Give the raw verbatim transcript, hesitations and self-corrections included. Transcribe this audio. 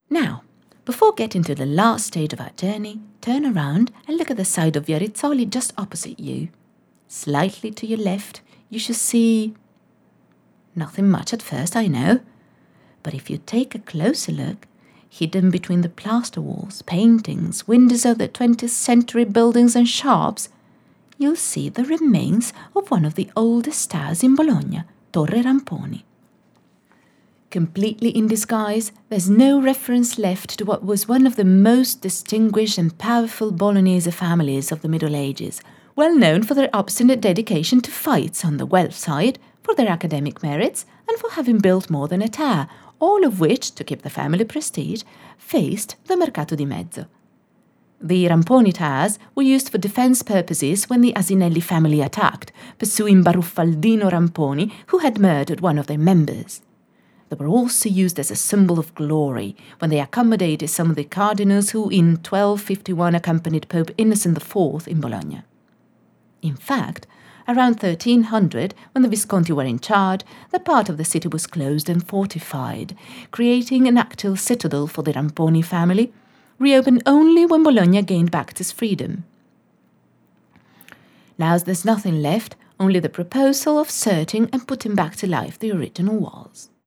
Now, before getting to the last stage of our journey, turn around and look at the side of Via Rizzoli just opposite you. Slightly to your left, you should see... Nothing much at first, I know. But if you take a closer look, hidden between the plaster walls, paintings, windows of the twentieth century buildings and shops, you'll see the remains of one of the oldest towers in Bologna, Torre Ramponi. Completely in disguise, there's no reference left to what was one of the most distinguished and powerful Bolognese families of the Middle Ages, well known for their obstinate dedication to fights on the wealth side, for their academic merits, and for having built more than a tower, all of which, to keep the family prestige, faced the Mercato di Mezzo. The Ramponi towers were used for defense purposes when the Asinelli family attacked, pursuing Baruffaldino Ramponi, who had murdered one of their members. They were also used as a symbol of glory when they accommodated some of the cardinals who in twelve fifty-one accompanied Pope Innocent the Fourth in Bologna. In fact, around thirteen hundred, when the Visconti were in charge, that part of the city was closed and fortified, creating an actual citadel for the Ramponi family, reopened only when Bologna gained back its freedom. Now there's nothing left, only the proposal of searching and putting back to life the original walls.